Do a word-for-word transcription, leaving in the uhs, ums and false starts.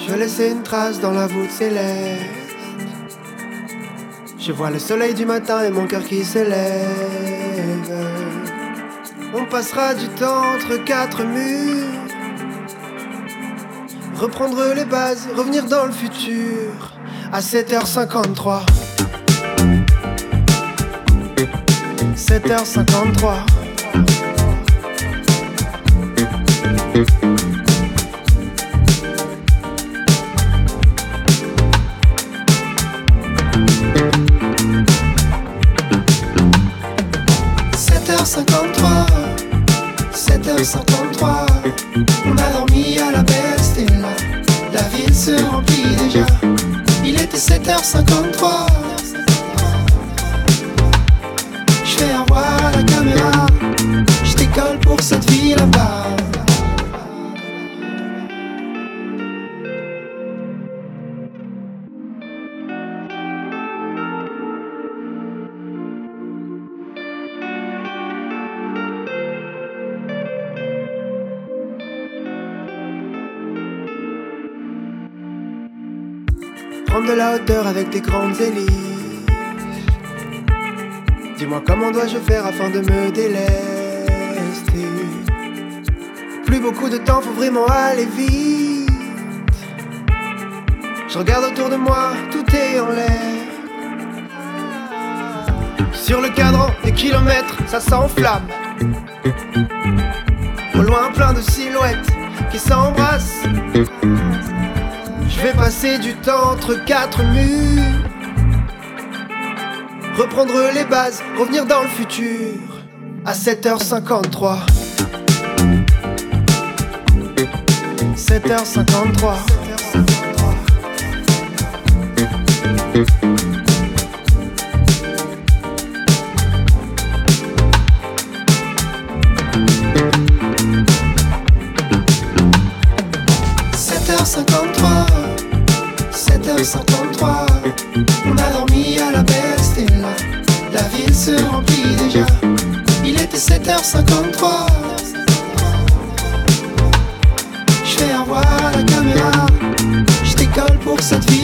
Je vais laisser une trace dans la voûte céleste. Je vois le soleil du matin et mon cœur qui s'élève. On passera du temps entre quatre murs. Reprendre les bases, revenir dans le futur. À sept heures cinquante-trois. sept heures cinquante-trois. sept heures cinquante-trois. sept heures cinquante-trois. On a dormi à la belle Stella. La ville se remplit déjà. Il était sept heures cinquante-trois. Je fais un voir à la caméra. Je décolle pour cette vie là-bas. Prendre de la hauteur avec des grandes hélices. Dis-moi comment dois-je faire afin de me délester. Plus beaucoup de temps, faut vraiment aller vite. Je regarde autour de moi, tout est en l'air. Sur le cadran, des kilomètres, ça s'enflamme. Au loin, plein de silhouettes qui s'embrassent. Je vais passer du temps entre quatre murs. Reprendre les bases, revenir dans le futur. À sept heures cinquante-trois. sept heures cinquante-trois. sept heures cinquante-trois. sept heures cinquante-trois. On a dormi à la belle Stella. La ville se remplit déjà. Il était sept heures cinquante-trois. Je fais un voir à la caméra. Je décolle pour cette vie.